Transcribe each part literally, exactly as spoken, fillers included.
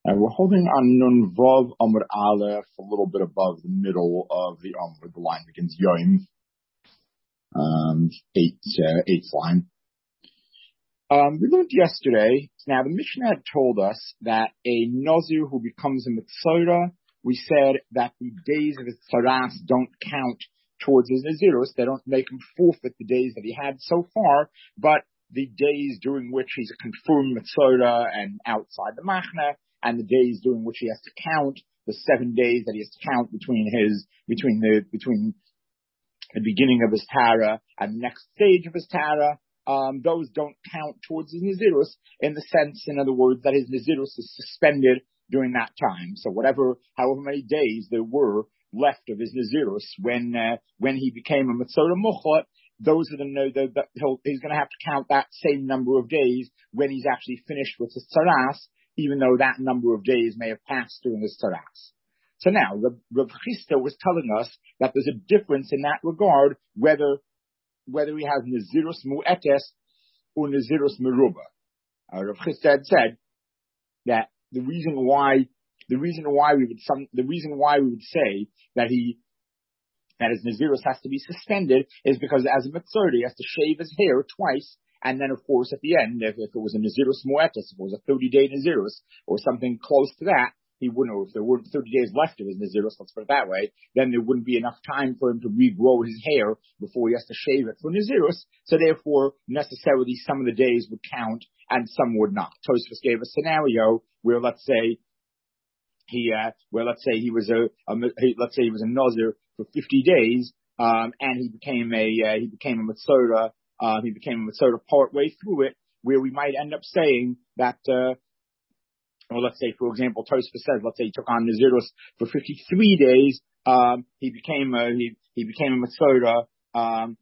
Uh, we're holding on Nun Vav Amr Aleph, a little bit above the middle of the Amr. The line begins Yom, um, eight, uh, eighth line. Um, we learned yesterday, now the Mishnah had told us that a Nazir who becomes a Mitzora, we said that the days of his Tzaras don't count towards his Nazirus. They don't make him forfeit the days that he had so far, but the days during which he's a confirmed Mitzora and outside the Machna, and the days during which he has to count, the seven days that he has to count between his, between the, between the beginning of his Tara and the next stage of his Tara, um, those don't count towards his Nazirus in the sense, in other words, that his Nazirus is suspended during that time. So whatever, however many days there were left of his Nazirus when, uh, when he became a Mitzora Muchot, those are the, the, the he'll, he's going to have to count that same number of days when he's actually finished with his Tzaras, even though that number of days may have passed during his Tzaras. So now, Rav Chisda was telling us that there's a difference in that regard, whether whether he has Nazirus Mu'etes or Nazirus Meruba. Uh, Rav Chisda had said that the reason why the reason why we would some the reason why we would say that he that his Nazirus has to be suspended is because as a Mitzora he has to shave his hair twice. And then, of course, at the end, if, if it was a Nazirus Moetis, if it was a thirty-day Nazirus, or something close to that, he wouldn't, or if there weren't thirty days left of his Nazirus, let's put it that way, then there wouldn't be enough time for him to regrow his hair before he has to shave it for Nazirus. So therefore, necessarily, some of the days would count, and some would not. Tosfos gave a scenario where, let's say, he, uh, where let's say he was a, a let's say he was a Nazir for fifty days, um, and he became a, uh, he became a Mitzora. Uh, he became sort of part way through it, where we might end up saying that, uh, well, let's say, for example, Tosfos says, let's say he took on Nazirus for fifty-three days, um, he became a, he, he became a Mitzora, um,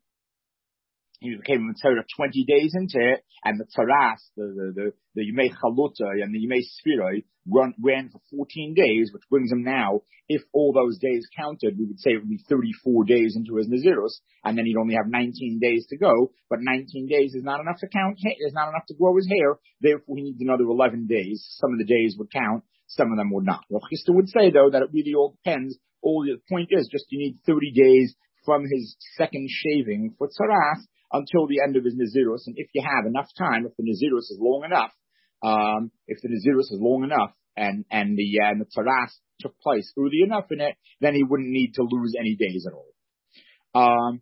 he became a Mitzora twenty days into it, and the Tzaras, the, the, the, the Yemei Chaluta and the Yemei Sfiroi run, ran for fourteen days, which brings him now, if all those days counted, we would say it would be thirty-four days into his Nazirus, and then he'd only have nineteen days to go, but nineteen days is not enough to count, is not enough to grow his hair, therefore he needs another eleven days. Some of the days would count, some of them would not. Rav Chisda would say, though, that it really all depends. All the point is just you need thirty days from his second shaving for Tzaras until the end of his Nazirus, and if you have enough time, if the Nazirus is long enough, um, if the Nazirus is long enough, and, and the, uh, and the Tzaras took place early enough in it, then he wouldn't need to lose any days at all. Um,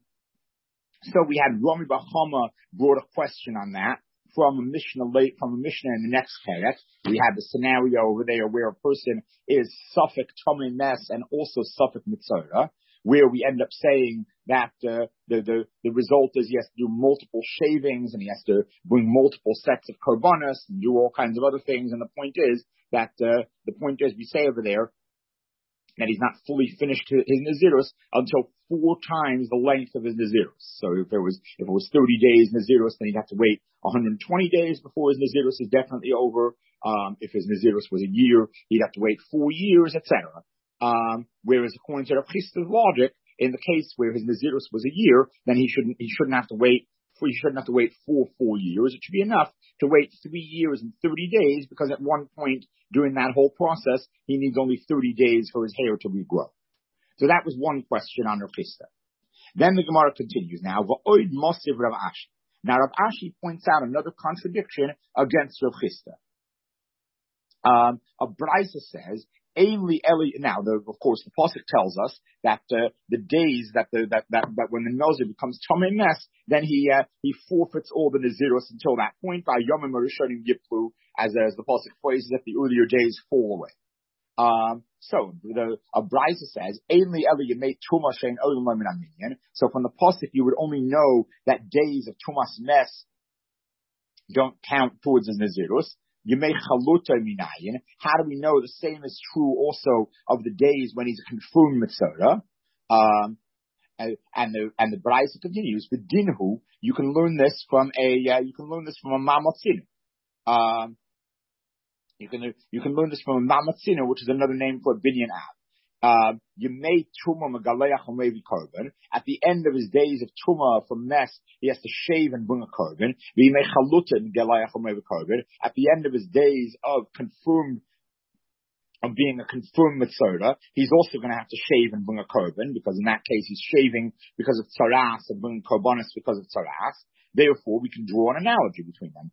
so we had Rami Bahama brought a question on that from a Mishnah late, from a Mishnah in the next Perek. We had the scenario over there where a person is Suffolk Tomei Mes and also Suffolk Mitzora, where we end up saying that uh, the, the the result is he has to do multiple shavings and he has to bring multiple sets of korbanos and do all kinds of other things. And the point is that uh, the point is we say over there that he's not fully finished his Nazirus until four times the length of his Nazirus. So if it was if it was thirty days Nazirus, then he'd have to wait one hundred twenty days before his Nazirus is definitely over. Um, if his Nazirus was a year, he'd have to wait four years, et cetera. Um, whereas according to Rav Chisda's logic, in the case where his Nazirus was a year, then he shouldn't he shouldn't have to wait for he shouldn't have to wait for four years. It should be enough to wait three years and thirty days, because at one point during that whole process he needs only thirty days for his hair to regrow. So that was one question on Rav Chisda. Then the Gemara continues now. V'oid mosiv Rav Ashi. Now Rav Ashi points out another contradiction against Rav Chisda. Um, a Brisa says, Eli Eli. Now, the, of course, the pasuk tells us that uh, the days that the that, that that when the Nazir becomes Tomei Mes, then he uh, he forfeits all the Nazirus until that point. By Yomim Rishonim Yiplu, as as the pasuk phrases, that the earlier days fall away. Um, so the a Brisa says, Eli Eli Yemei Tuma Shein Olam Min Aminyan. So from the pasuk, you would only know that days of Tumas Mes don't count towards his Nazirus. Yemei Chaluta Minayin. How do we know the same is true also of the days when he's a confirmed Mitzora? Um, and, and the and the Brisa continues. The Dinhu, you can learn this from a uh, you can learn this from a Mamatzin. Um, you can you can learn this from a Mamatzin, which is another name for a Binyan Av. Uh, Yemei Tuma Megaleach Umevi Korban. At the end of his days of Tuma from Mes, he has to shave and bring a Korban. Yemei Chaluta Megaleach Umevi Korban. At the end of his days of confirmed of being a confirmed mitzvah, he's also going to have to shave and bring a korban, because in that case he's shaving because of tzaras and bringing korbanos because of tzaras. Therefore, we can draw an analogy between them.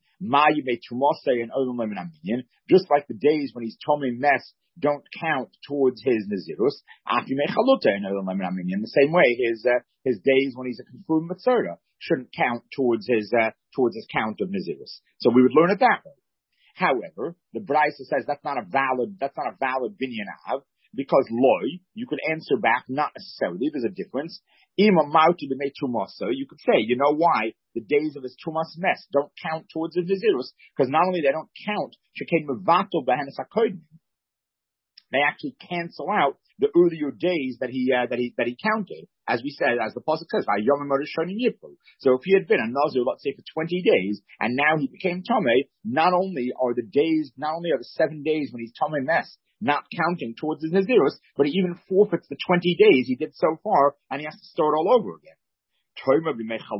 Just like the days when he's tomei mes don't count towards his nazirus, in the same way, his uh, his days when he's a confirmed mitzvah shouldn't count towards his uh, towards his count of nazirus. So we would learn it that way. However, the Braisa says that's not a valid, that's not a valid binyan av, because loy, you could answer back, not necessarily, there's a difference. Ima mauti b'mei tumasa, you could say, you know why the days of his tumas mes don't count towards his nazirus, because not only they don't count, shekain mevato b'hanas hakodim, they actually cancel out the earlier days that he uh, that he that he counted, as we said, as the pasuk says, so if he had been a nazir, let's say for twenty days, and now he became tomei, not only are the days, not only are the seven days when he's tomei mes not counting towards his nazirus, but he even forfeits the twenty days he did so far, and he has to start all over again. How are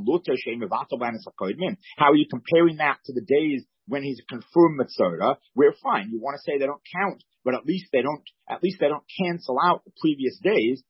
you comparing that to the days when he's a confirmed mitzvah? We're fine. You want to say they don't count, but at least they don't, at least they don't cancel out the previous days.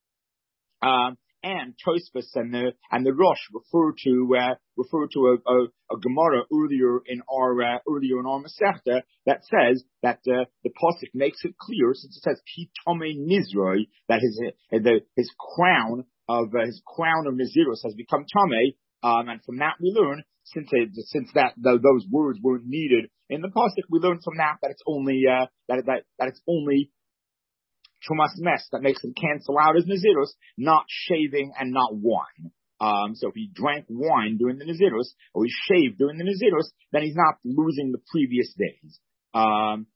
Um, and Tosfos and the and the Rosh refer to uh, refer to a, a, a Gemara earlier in our uh, earlier in our Masechta that says that uh, the pasuk makes it clear, since it says Ki Tomei Nizroi, that his uh, the, his crown of uh, his crown of Nazirus has become Tomei, um, and from that we learn, since it, since that the, those words weren't needed in the pasuk, we learn from that that it's only uh, that that that it's only Tumas Mes that makes him cancel out his Nazirus, not shaving and not wine. Um, so if he drank wine during the Nazirus, or he shaved during the Nazirus, then he's not losing the previous days. Um,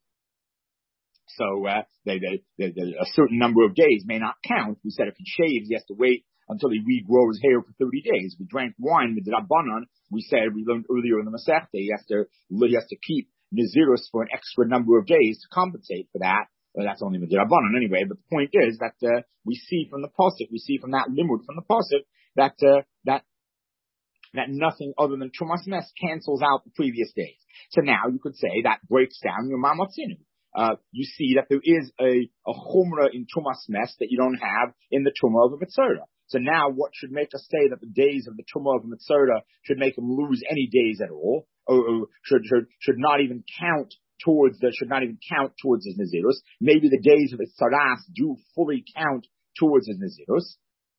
so uh, they, they, they, they, a certain number of days may not count. We said if he shaves, he has to wait until he regrows his hair for thirty days. If he drank wine with the Rabbanan, we said, we learned earlier in the Masechta, he has to, he has to keep Nazirus for an extra number of days to compensate for that. Well, that's only Midrabanan anyway, but the point is that uh, we see from the pasuk, we see from that limud from the pasuk that uh, that that nothing other than Tumas Mes cancels out the previous days. So now you could say that breaks down your Mamatzinu. Uh, you see that there is a, a chumrah in Tumas Mes that you don't have in the Tumah of a Mitzvah. So now what should make us say that the days of the Tumah of a Mitzvah should make him lose any days at all, or, or should, should, should not even count towards the, should not even count towards his Nazirus. Maybe the days of his Tzaras do fully count towards his Nazirus.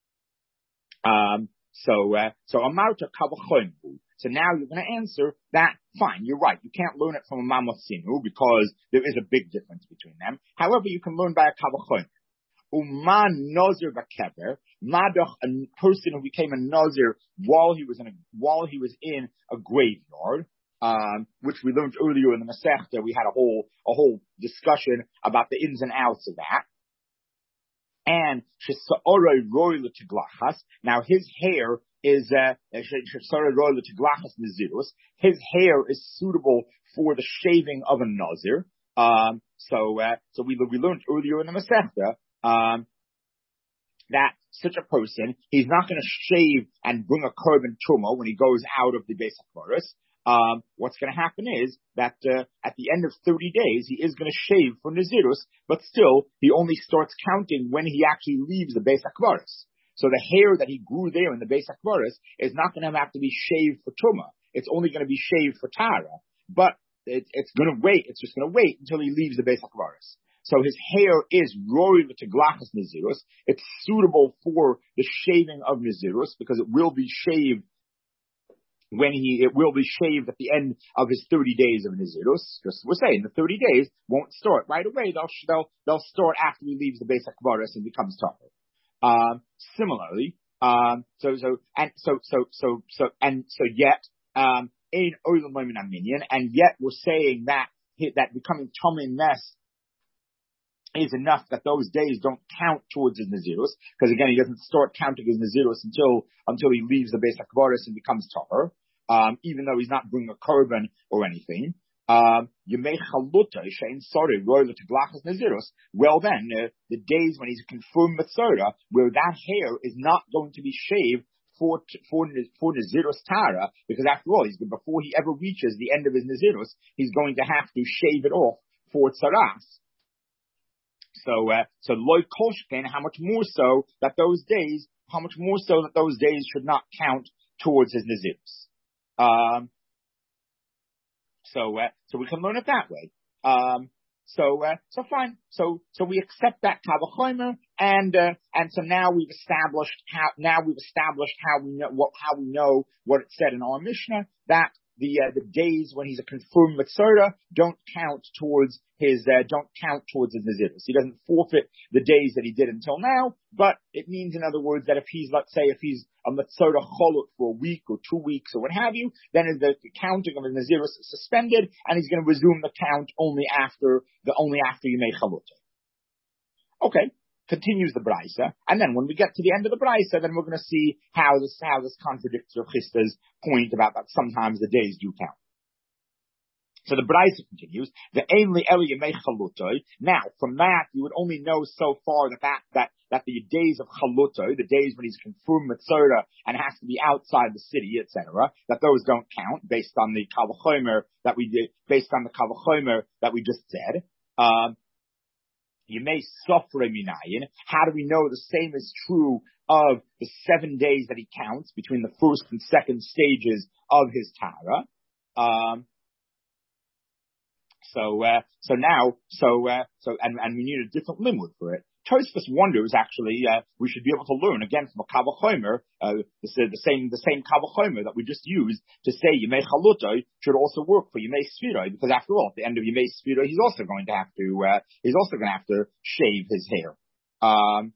Um, so, uh, so Amarta Kavachoinu. So now you're going to answer that, fine, you're right, you can't learn it from a Mamatzinu because there is a big difference between them. However, you can learn by a Kavachoinu. Uman Nazir Bakever, Madoch, a person who became a Nazir while he was in a, while he was in a graveyard. Um, which we learned earlier in the Masechta. We had a whole, a whole discussion about the ins and outs of that. And Shesa'oroi Roy L'Tiglachas. Now his hair is, uh, Shesa'oroi Roy L'Tiglachas Nazirus. His hair is suitable for the shaving of a Nazir. Um, so, uh, so we, we learned earlier in the Masechta, um, that such a person, he's not going to shave and bring a korban truma when he goes out of the Beis HaKvaros. Um, what's going to happen is that uh, at the end of thirty days, he is going to shave for Nazirus, but still, he only starts counting when he actually leaves the Beis HaKvaros. So the hair that he grew there in the Beis HaKvaros is not going to have to be shaved for Truma. It's only going to be shaved for Tara. But it, it's going to wait, it's just going to wait until he leaves the Beis HaKvaros. So his hair is roy to glachas Nazirus. It's suitable for the shaving of Nazirus because it will be shaved when he, it will be shaved at the end of his thirty days of Nazirus. Just we're saying, the thirty days won't start right away. They'll, they'll, they'll start after he leaves the Beis HaKvaros and becomes tougher. Um, similarly, um, so, so, and so, so, so, so, and so yet, um, in Olam Minyan, and yet we're saying that, that becoming Tomei Mes is enough that those days don't count towards his Nazirus, because again, he doesn't start counting his Nazirus until, until he leaves the Beis HaKvaros and becomes tougher. Um, even though he's not bringing a korban or anything. Um, well then, uh, the days when he's a confirmed Mitzvah, where that hair is not going to be shaved for, for, for Nazirus Tara, because after all, he's, before he ever reaches the end of his Nazirus, he's going to have to shave it off for Tzaras. So, uh, so loy kolshken, how much more so that those days, how much more so that those days should not count towards his nazirus. Um, so, uh, so we can learn it that way. Um, so, uh, so fine. So, so we accept that kavachomer, and uh, and so now we've established how now we've established how we know what how we know what it said in our Mishnah, that the uh, the days when he's a confirmed Mitzvah don't count towards his uh, don't count towards his Nazirus. He doesn't forfeit the days that he did until now, but it means, in other words, that if he's, let's say, if he's a Mitzvah Cholut for a week or two weeks or what have you, then the, the counting of his Nazirus is suspended, and he's going to resume the count only after the only after you make Chalut. Okay. Continues the Braisa, and then when we get to the end of the Braisa, then we're going to see how this how this contradicts Rav Chisda's point about that sometimes the days do count. So the Braisa continues, the Einli Eli Yemei Chalutoi. Now, from that, you would only know so far that that that, that the days of Chalutoi, the days when he's confirmed Mitzvah and has to be outside the city, et cetera, that those don't count based on the Kavachomer that we did, based on the Kavachomer that we just said. Um, You may suffer minayin. How do we know the same is true of the seven days that he counts between the first and second stages of his Tara? Um, so, uh, so now, so, uh, so, and, and we need a different limud for it. Tosfos wonders, actually, uh, we should be able to learn again from a Kavachomer, uh, the, the same, the same Kavachomer that we just used to say Yemei Chalutoi should also work for Yemei Sfiroi, because after all, at the end of Yemei Sfiroi, he's also going to have to, uh, he's also going to have to shave his hair. Um,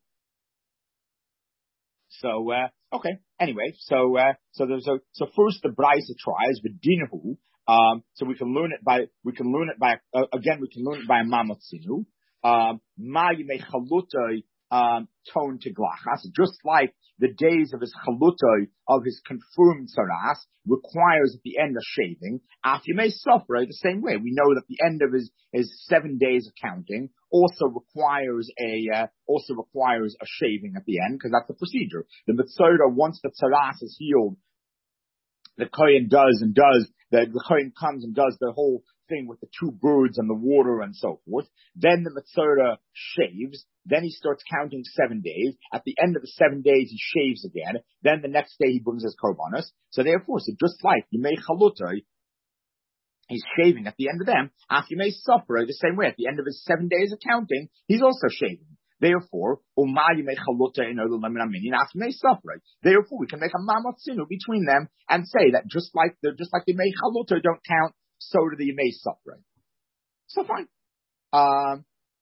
so, uh, okay, anyway, so, uh, so there's a, so first the Braisa tries, V'dinahu, um, so we can learn it by, we can learn it by, uh, again, we can learn it by a Mamotzinu. Um, Ma Yemei Chalutoi, um, tone to glachas, just like the days of his chalutoi, of his confirmed saras, requires at the end of shaving. After you may suffer the same way. We know that the end of his, his seven days of counting also requires a, uh, also requires a shaving at the end, because that's the procedure. The mitzvah, once the saras is healed, the kohen does and does, the, the kohen comes and does the whole thing with the two birds and the water and so forth. Then the Mitzvah shaves. Then he starts counting seven days. At the end of the seven days, he shaves again. Then the next day he brings his korbanos. So therefore, so just like Yemei Chalutoi, he's shaving at the end of them. After Yemei Sofrei, the same way, at the end of his seven days of counting, he's also shaving. Therefore, Uma Yemei Chalutoi and Olam Aminin after Yemei Sofrei. Therefore, we can make a Mamotzinu between them and say that just like the just like the Yemei Chalutoi don't count, so do the Yemei Sofrei. So fine. Um,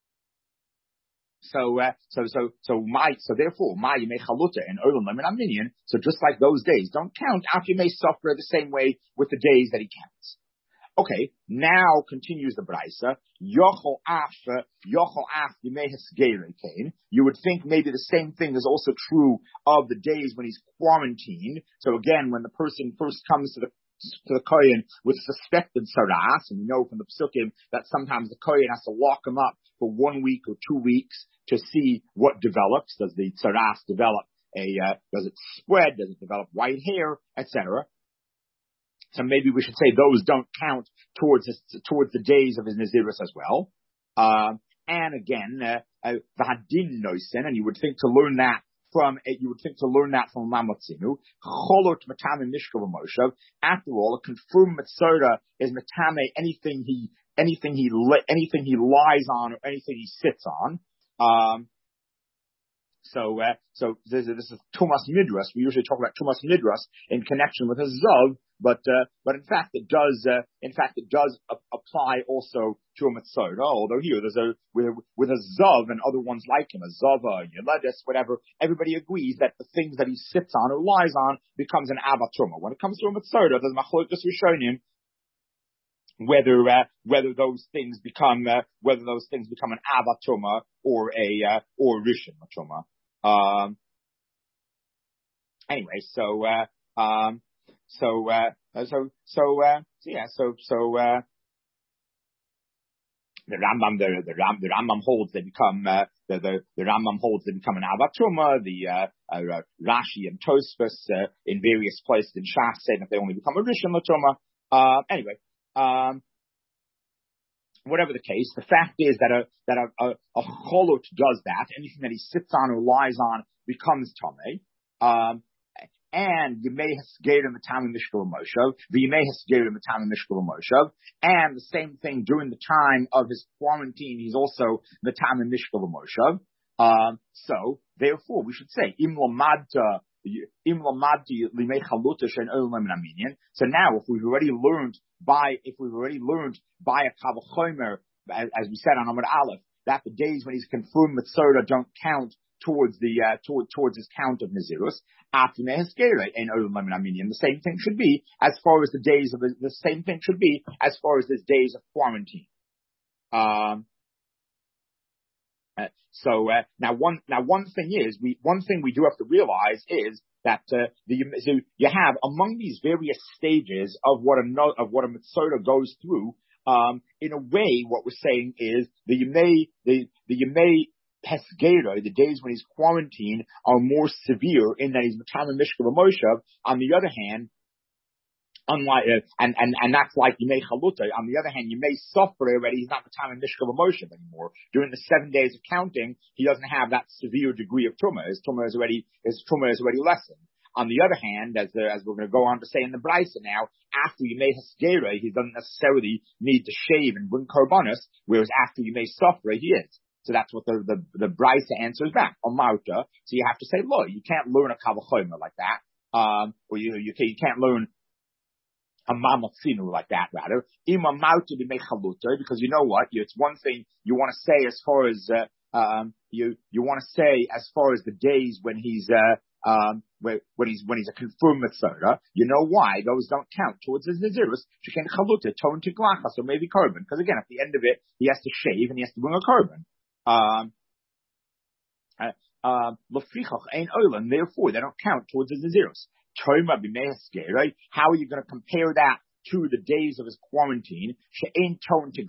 so, uh, so, so, so my, so therefore, my Yemei Chalutoi and Olam Aminin, so just like those days don't count after Yemei Sofrei the same way with the days that he counts. Okay, now continues the Braisa. Yochel af, yochel af Yemei Hesgerei kain. You would think maybe the same thing is also true of the days when he's quarantined. So again, when the person first comes to the to the kohen with suspected saras, and we know from the psukim that sometimes the kohen has to lock him up for one week or two weeks to see what develops. Does the saras develop a? Uh, does it spread? Does it develop white hair, et cetera? So maybe we should say those don't count towards his, towards the days of his Nazirus as well. Um, and again, the Hadin Noisen, and you would think to learn that from, you would think to learn that from Mamotzinu. Cholot Matame Mishkov Moshev. After all, a confirmed Mitzvah is Matame anything he, anything he, anything he lies on or anything he sits on. Um, So, uh, so this, this is Tumas Midras. We usually talk about Tumas Midras in connection with a Zav, but, uh, but in fact it does, uh, in fact it does a- apply also to a Mitzvah. Although here there's a, with, with a Zav and other ones like him, a Zava, Yeledes, whatever, everybody agrees that the things that he sits on or lies on becomes an Avatuma. When it comes to a Mitzvah, there's Machlokas Rishonim, whether, uh, whether those things become, uh, whether those things become an Avatuma or a, uh, or Rishon Matuma. Um, anyway, so, uh, um, so, uh, so, so, uh, so yeah, so, so, uh, the Rambam, the, the Ram, the Rambam holds they become, uh, the, the, the Rambam holds they become an Avatuma, the, uh, uh, Rashi and Tosfos, uh, in various places in Shas say that they only become a Rishon Latuma. Uh, anyway, um, whatever the case, the fact is that a that a, a, a cholot does that. Anything that he sits on or lies on becomes tamei. Um, and Yemei Hasgerim Matam Mishkal Moshev, the Yemei Hasgerim Matam Mishkal Moshev, and the same thing during the time of his quarantine, he's also Matam Mishkal Moshev. Um, so therefore, we should say Im Lamadta. So now, if we've already learned by, if we've already learned by a Kavachomer, as, as we said on Amud Aleph, that the days when he's confirmed Mitzvah don't count towards the, uh, toward, towards his count of Nazirus, the same thing should be as far as the days of, the, the same thing should be as far as his days of quarantine. Um, Uh, so uh, now one now one thing is we one thing we do have to realize is that uh, the so you have among these various stages of what a of what a mitzvah goes through. Um, in a way, what we're saying is the Yemei the the Yemei Pesgera, the days when he's quarantined, are more severe in that he's Matam Mishkav Moshev. On the other hand. Unlike, uh, and, and, and that's like Yemei Chaluta. On the other hand, Yemei Sofra already, he's not the time of Mishkav Moshev anymore. During the seven days of counting, he doesn't have that severe degree of Tumah. His Tumah is already, his Tumah is already lessened. On the other hand, as the, as we're going to go on to say in the Brisa now, after Yemei Hasgera, he doesn't necessarily need to shave and bring Karbanis, whereas after Yemei Sofra, he is. So that's what the, the, the Brisa answers back. Omarta. So you have to say, look, you can't learn a Kavachomer like that. Um, or you, you can't, you can't learn a mamatzinu like that, rather. Because you know what? It's one thing you want to say as far as, uh, um, you, you want to say as far as the days when he's, uh, um, when, when he's, when he's a confirmed mitzvah. You know why? Those don't count towards his nazirus. Sheken chaluta, tone to glachas, or maybe carbon. Because again, at the end of it, he has to shave and he has to bring a carbon. Um, uh, um, uh, therefore, they don't count towards his nazirus. Right? How are you going to compare that to the days of his quarantine? The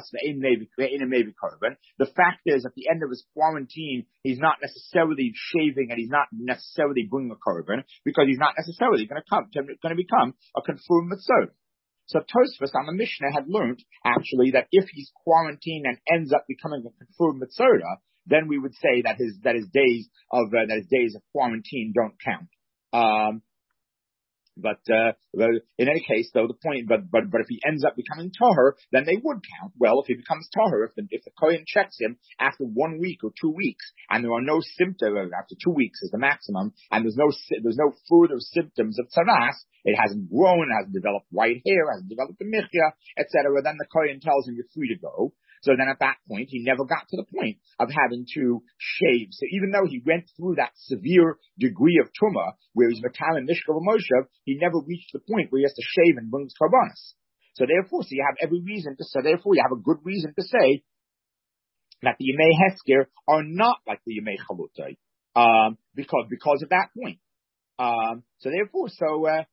fact is, at the end of his quarantine, he's not necessarily shaving and he's not necessarily bringing a carbon because he's not necessarily going to come to, going to become a confirmed mitzvah. So Tosfos on the Mishnah had learned actually that if he's quarantined and ends up becoming a confirmed mitzvah, then we would say that his that his days of uh, that his days of quarantine don't count. Um, But, uh, in any case, though, the point, but, but, but if he ends up becoming tahor, then they would count. Well, if he becomes tahor, if the, if the Kohen checks him after one week or two weeks, and there are no symptoms, after two weeks is the maximum, and there's no, there's no further symptoms of tzaras, it hasn't grown, it hasn't developed white hair, hasn't developed a michya, et cetera, then the Kohen tells him you're free to go. So then at that point, he never got to the point of having to shave. So even though he went through that severe degree of tumah, where he's Matam and Mishkav Moshev, he never reached the point where he has to shave and brings karbanos. So therefore, so you have every reason to, so therefore you have a good reason to say that the Yemei Hesker are not like the Yemei Chalutai, um, because, because of that point. Um, so therefore, so, uh,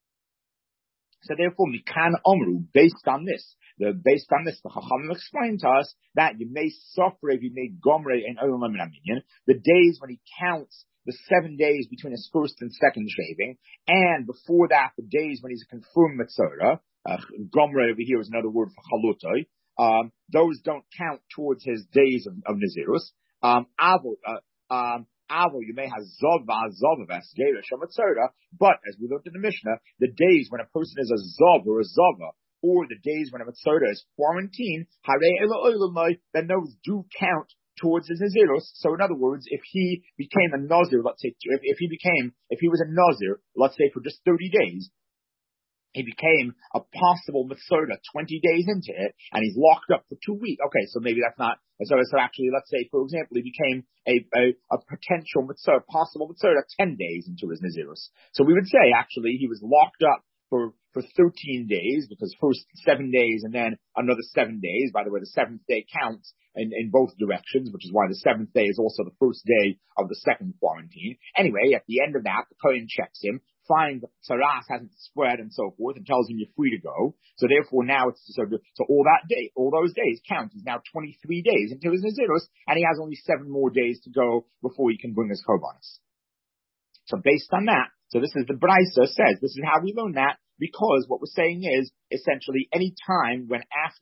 so therefore, Mikan Omru, based on this, the, based on this, the Chachamim explained to us that you may suffer if you may gomre and Olam Minyan, the days when he counts the seven days between his first and second shaving, and before that, the days when he's a confirmed mitzvah, uh, gomre over here is another word for chalutai, um, those don't count towards his days of, of Nazirus. Um, avo, uh, um, avo, you may have zov v'azov v'asgera, but as we looked in the Mishnah, the days when a person is a zov or a zava, or the days when a mitzvah is quarantined, then those do count towards his Nazirus. So in other words, if he became a Nazir, let's say, if, if he became, if he was a Nazir, let's say for just thirty days, he became a possible mitzvah twenty days into it, and he's locked up for two weeks. Okay, so maybe that's not, so, so actually, let's say, for example, he became a, a, a potential mitzvah, possible mitzvah ten days into his Nazirus. So we would say, actually, he was locked up for, for thirteen days, because first seven days and then another seven days. By the way, the seventh day counts in, in both directions, which is why the seventh day is also the first day of the second quarantine. Anyway, at the end of that, the Kohen checks him, finds that tzaras hasn't spread and so forth, and tells him you're free to go. So therefore now it's, so, so all that day, all those days count. He's now twenty-three days into his Nazirus, and he has only seven more days to go before he can bring his korbanos. So based on that, so this is the Brisa says, this is how we learn that, because what we're saying is, essentially, any time when after,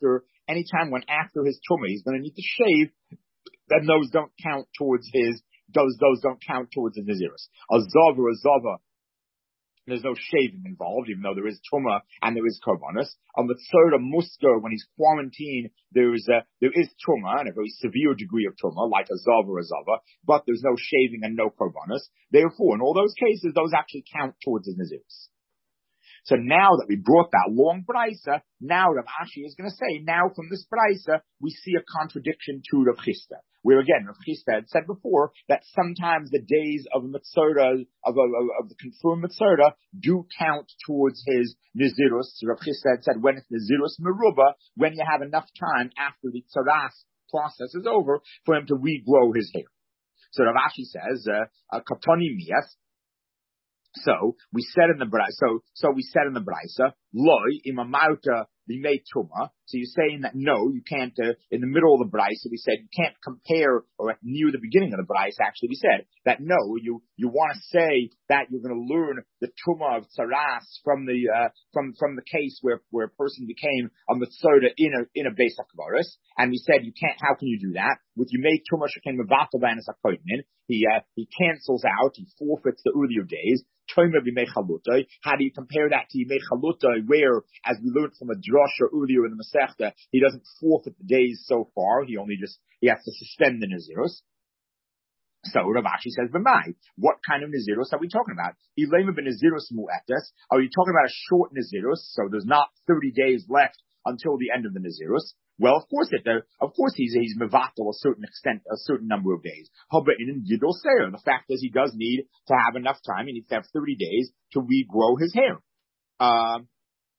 anytime when after his tumah he's going to need to shave, then those don't count towards his, those, those don't count towards his Nazirus. A Zav or a Zava, there's no shaving involved, even though there is Tumah and there is Korbanos. On the third of Musker, when he's quarantined, there is a, there is Tumah, and a very severe degree of Tumah, like a Zav or a Zava, but there's no shaving and no Korbanos. Therefore, in all those cases, those actually count towards his Nazirus. So now that we brought that long Braisa, now Rav Ashi is going to say, now from this Braisa, we see a contradiction to Rav Chisda. Where again, Rav Chisda had said before that sometimes the days of a Mitzvah, of, of, of the confirmed Mitzvah, do count towards his Nazirus. Rav Chisda had said when it's Nazirus Meruba, when you have enough time after the Tzaras process is over for him to regrow his hair. So Rav Ashi says, uh, Katoni Mias. So we said in the Braisa, so, so we said in the Braisa, Loi imamarta b'mei tuma. So you're saying that no, you can't, uh, in the middle of the Braisa, we said you can't compare, or at near the beginning of the Braisa, actually, we said that no, you, you want to say that you're going to learn the tuma of tzaras from the, uh, from, from the case where, where a person became a mitzvah in a, in a Beis HaKvaros. And we said you can't, how can you do that? With you make tuma shekem mevatel b'anis hakoynin. He, uh, he cancels out, he forfeits the earlier days. How do you compare that to Yimei Chalutai, where, as we learned from a drasha earlier in the Masechta, he doesn't forfeit the days so far, he only just, he has to suspend the Nazirus. So Rav Ashi says, B'mai, what kind of Nazirus are we talking about? Ilema b'Nazirus mu'etes, are you talking about a short Nazirus, so there's not thirty days left until the end of the Nazirus? Well, of course it, uh, of course he's, he's mevatel a certain extent, a certain number of days. The fact is he does need to have enough time, he needs to have thirty days to regrow his hair. Um,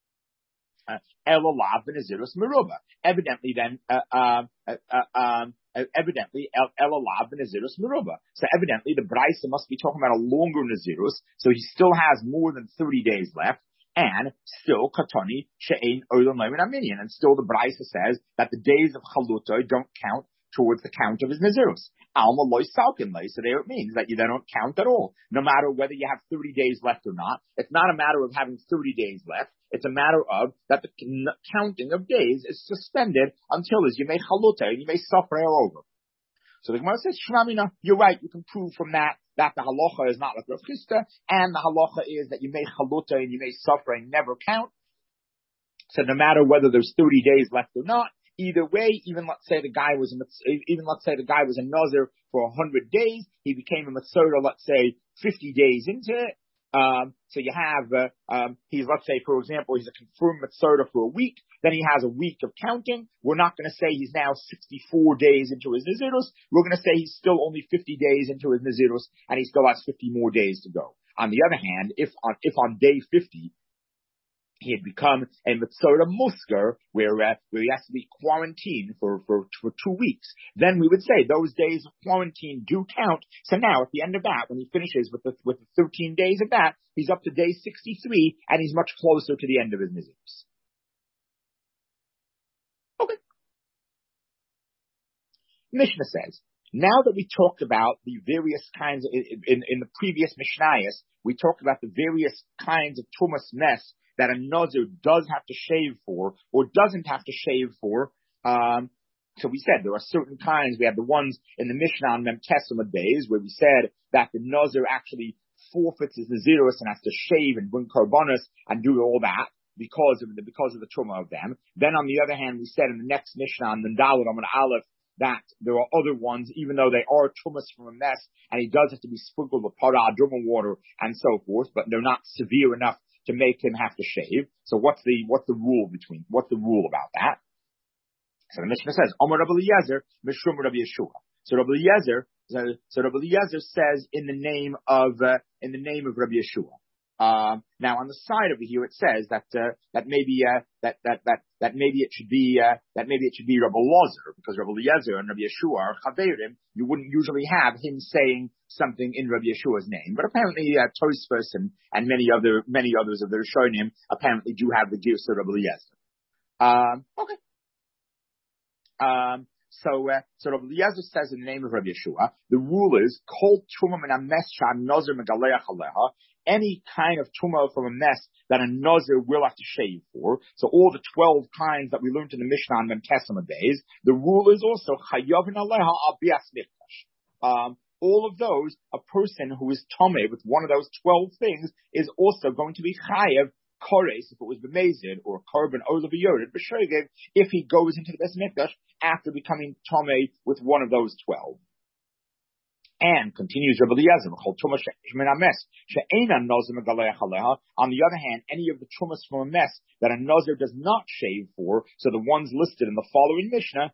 Elalav b'Nazirus meruba. Evidently then, uh, uh, uh, um, evidently, Elalav b'Nazirus meruba. So evidently the Braisa must be talking about a longer Nazirus, so he still has more than thirty days left. And still, Katoni, She'ein, Olam, Leimin, Aminian. And still the Braisa says that the days of Chalutai don't count towards the count of his Nazirus. Alma loy salkin lay. So there it means that you then don't count at all. No matter whether you have thirty days left or not. It's not a matter of having thirty days left. It's a matter of that the counting of days is suspended until as you may Chalutai and you may suffer over. So the Gemara says, Shramina, you're right, you can prove from that that the halacha is not like Rav Chisda, and the halacha is that you may chaluta and you may suffer and never count. So no matter whether there's thirty days left or not, either way, even let's say the guy was a, even let's say the guy was a nazir for a hundred days, he became a matzora, let's say fifty days into it. Um, so you have, uh, um, he's, let's say, for example, he's a confirmed Mitzvah for a week, then he has a week of counting. We're not going to say he's now sixty-four days into his Nazirus. We're going to say he's still only fifty days into his Nazirus, and he still has fifty more days to go. On the other hand, if on, if on day fifty, he had become a Mitzvah Musker, where, uh, where he has to be quarantined for, for, for two weeks. Then we would say those days of quarantine do count. So now, at the end of that, when he finishes with the, with the thirteen days of that, he's up to day sixty-three, and he's much closer to the end of his Nazirus. Okay. Mishnah says, now that we talked about the various kinds, of, in, in, in the previous Mishnayos, we talked about the various kinds of Tumas Mess that a Nazir does have to shave for, or doesn't have to shave for. Um, so we said there are certain kinds. We have the ones in the Mishnah on Mem Tesama days where we said that the Nazir actually forfeits his Nazirus and has to shave and bring Korbanos and do all that because of the, because of the Tumah of them. Then on the other hand, we said in the next Mishnah on the Dalet Amud Aleph that there are other ones, even though they are tumas from a mess, and he does have to be sprinkled with parah, drum water, and so forth, but they're not severe enough to make him have to shave. So what's the what's the rule between what's the rule about that? So the Mishnah says, Omer Rabbi Eliezer, Mishum Rabbi Yeshua. So Rabbi Eliezer, so Rabbi Eliezer says in the name of uh, in the name of Rabbi Yeshua. Um, now on the side over here it says that uh, that maybe uh, that that that that maybe it should be uh, that maybe it should be Rabbi Eliezer, because Rabbi Eliezer and Rabbi Yeshua are chaverim. You wouldn't usually have him saying something in Rabbi Yeshua's name, but apparently uh, Tosfos and and many other many others of the Rishonim apparently do have the gifts of Rabbi Eliezer. Um, okay. Um, so uh, so Rabbi Eliezer says in the name of Rabbi Yeshua, the rule is kol truma min hames she'hanazir megaleach aleha. any kind of tumah from a mess that a nazir will have to shave for. So all the twelve kinds that we learned in the Mishnah on Mem Tesama days, the rule is also chayavin aleha al bias mikdash. Um, all of those, a person who is tomei with one of those twelve things is also going to be chayav kores if it was b'mezid or korban olav yored b'shogev if he goes into the Beis Mikdash after becoming tomei with one of those twelve. And continues Rabbi Eliezer, on the other hand, any of the trumas from a mess that a nazir does not shave for, so the ones listed in the following Mishnah,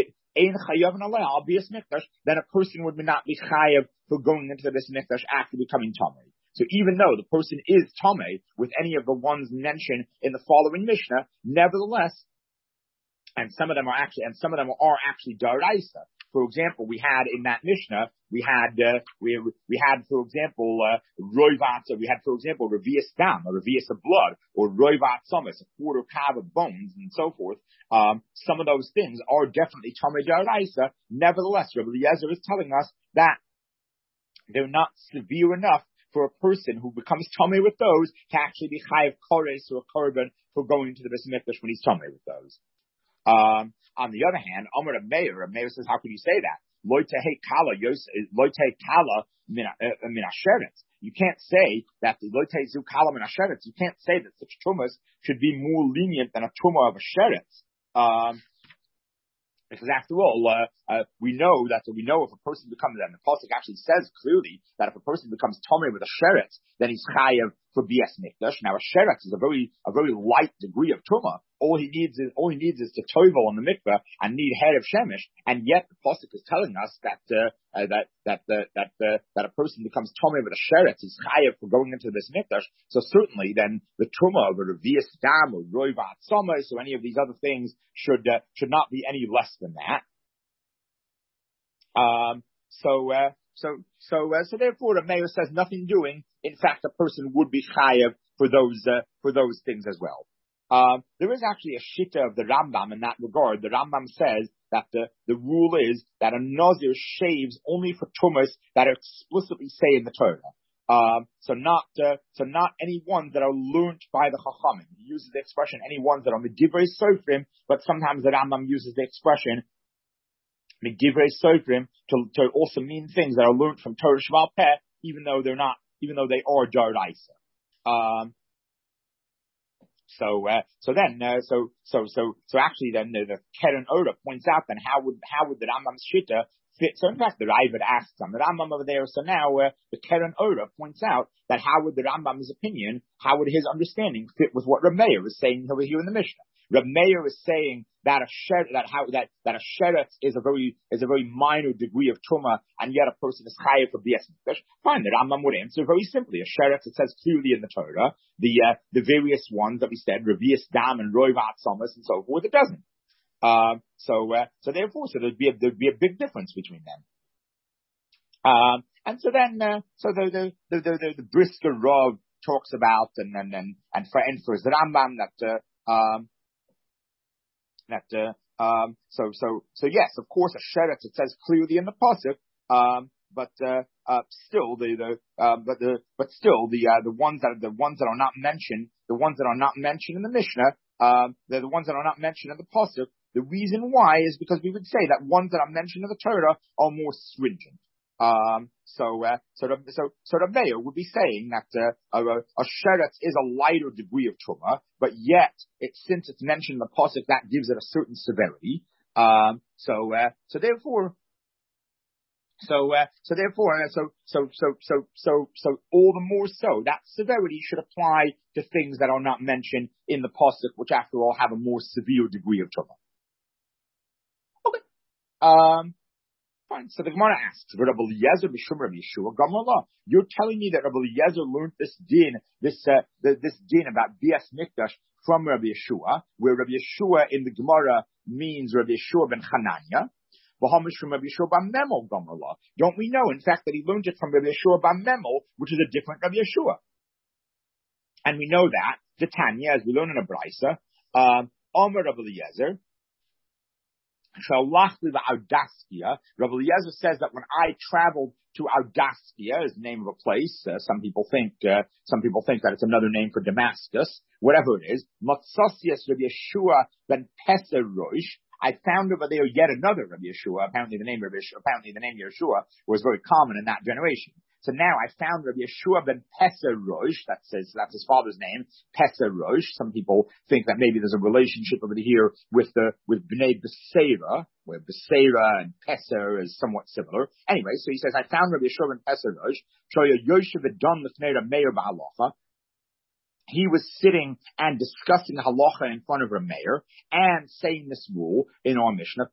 then a person would not be chayav for going into the Beis Mikdash after becoming tomei. So even though the person is tomei with any of the ones mentioned in the following Mishnah, nevertheless, and some of them are actually, and some of them are actually daraisa. For example, we had in that Mishnah, we had, uh, we, we had, for example, uh, roivat, we had, for example, revius dam, a revius of blood, or roivat somas, a quarter kav of bones, and so forth. Um, some of those things are definitely tomei daraisa. Nevertheless, Rabbi Eliezer is telling us that they're not severe enough for a person who becomes tomei with those to actually be chayav kores or a korban for going to the Beis Mikdash when he's tomei with those. Um, on the other hand, Amar Meir, Meir says, how can you say that? Loitei kala, loitei kala min asheretz. You can't say that the loitei zu kala min asheretz. You can't say that such trumas should be more lenient than a truma of a sheretz. Um, Because after all, uh, uh, we know that we know if a person becomes, and the pasuk actually says clearly that if a person becomes tomei with a sheretz, then he's chayav for bias mikdash. Now a sheretz is a very a very light degree of truma. All he needs is all he needs is to toivel on the mikveh and need head of shemesh, and yet the pasuk is telling us that uh, uh, that that uh, that uh, that a person becomes tomei with a sheretz is chayav for going into this mikdash. So certainly, then the truma of a revius dam or roivat somos or any of these other things should uh, should not be any less than that. Um. So uh, so so uh, so therefore, the mayor says nothing doing. In fact, a person would be chayav for those uh, for those things as well. Um, there is actually a shita of the Rambam in that regard. The Rambam says that the, the rule is that a nazir shaves only for tumas that explicitly say in the Torah. Um, so not uh, so not any ones that are learnt by the Chachamim. He uses the expression any ones that are Medivrei Sofrim, but sometimes the Rambam uses the expression Medivrei Sofrim to to also mean things that are learnt from Torah Shval Peh, even though they're not, even though they are Daraisa. Um, So, uh, so then, uh, so, so, so, so actually then the, the Keren Ora points out then how would, how would the Rambam's Shita fit? So in fact, the Ravid asks on the Rambam over there. So now, uh, the Keren Ora points out that how would the Rambam's opinion, how would his understanding fit with what Reb Meir is saying over here in the Mishnah? Reb Meir is saying that a sher, that how, that, that a sheretz is a very, is a very minor degree of truma, and yet a person is chayav for bias mikdash. Fine, the Rambam would answer very simply. A sheretz, it says clearly in the Torah, the, uh, the various ones that we said, revius dam and roivat somas and so forth, it doesn't. Um, so, uh, so therefore, so there'd be a, there'd be a big difference between them. Um, and so then, uh, so the, the, the, the, the, the Brisker Rav talks about, and, and, and, and for, and for the Rambam that, uh, um, That uh, um, so so so yes, of course, a sheretz it says clearly in the pasuk, um, but uh, uh, still the the uh, but the but still the uh, the ones that are, the ones that are not mentioned, the ones that are not mentioned in the Mishnah, um, they're the ones that are not mentioned in the pasuk. The reason why is because we would say that ones that are mentioned in the Torah are more stringent. Um, so, uh, so, the, so, so the mayor would be saying that, uh, a, a sheretz is a lighter degree of truma, but yet, it, since it's mentioned in the pasuk, that gives it a certain severity. Um, so, uh, so therefore, so, uh, so therefore, uh, so, so, so, so, so, so, all the more so, that severity should apply to things that are not mentioned in the pasuk, which after all have a more severe degree of truma. Okay. Um, Fine. So the Gemara asks, Rabbi Eliezer b'shum Rabbi Yeshua Gamala. You're telling me that Rabbi Eliezer learned this din, this uh, the, this din about bias mikdash from Rabbi Yeshua, where Rabbi Yeshua in the Gemara means Rabbi Yeshua ben Hanania. V'hamish from Rabbi Yeshua ben Memel Gamala. Don't we know, in fact, that he learned it from Rabbi Yeshua ben Memel, which is a different Rabbi Yeshua? And we know that the Tanya, as we learn in a Brisa, um, Omer Rabbi Eliezer. Shalachli Audaskia. Rabbi Eliezer says that when I traveled to Audaskia, is the name of a place. Uh, some people think, uh, some people think that it's another name for Damascus. Whatever it is, Matzosias Rabbi Yeshua ben Peserosh. I found over there yet another Rabbi Yeshua. Apparently, the name Rabbi Yeshua, apparently the name Yeshua was very common in that generation. So now I found Rabbi Yeshua ben Peserosh. That's his, that's his father's name, Peserosh. Some people think that maybe there's a relationship over here with the with Bnei Beseira, where Beseira and Peser is somewhat similar. Anyway, so he says I found Rabbi Yeshua ben Peserosh. Shoya Yoshev Edon Lefnei Meir Ba'alacha. He was sitting and discussing halacha in front of a mayor and saying this rule in our Mishnah,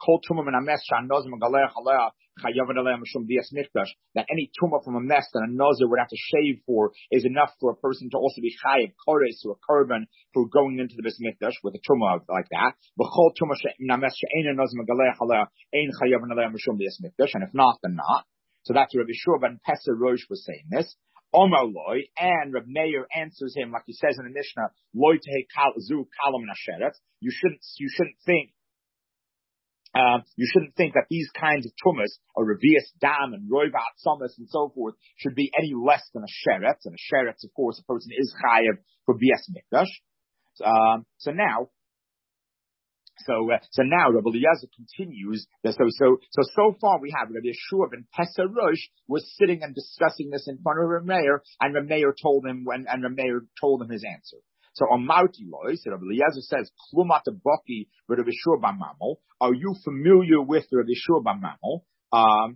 that any tumah from a mess that a nozer would have to shave for is enough for a person to also be chayiv kores or a korban for going into the Beis Mikdash with a tumah like that. And if not, then not. So that's Rabbi Yeshua ben Peserosh was saying this. Omar loy, and Reb Meir answers him like he says in the Mishnah, loy tehe kal zu kalam nasheret. You shouldn't, you shouldn't think, uh, you shouldn't think that these kinds of tumas, or revius dam and roivat sumas and so forth, should be any less than a sheret. And a sheret, of course, a person is chayav for bias mikdash. Um, so now. So, uh, so now Rabbi Eliezer continues. So, so, so, so far we have Rabbi Yeshua ben Peserosh was sitting and discussing this in front of Rabbi Meir, and Rabbi Meir told him when, and Rabbi Meir told him his answer. So, on Marti Loy, so Rabbi Eliezer says, Klumat Baki Rabbi Yeshua ben Mamel. Are you familiar with Rabbi Yeshua ben Mamel? Um,